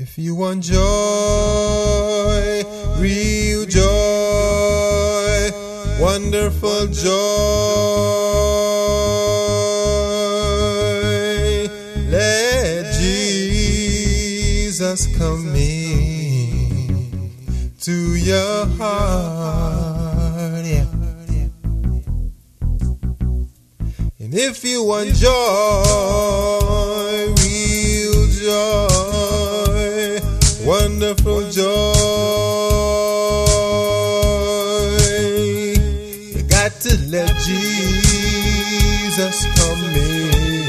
If you want joy, real joy, wonderful joy, let Jesus come in to your heart. Yeah. And if you want joy, real joy, wonderful joy, you got to let Jesus come in.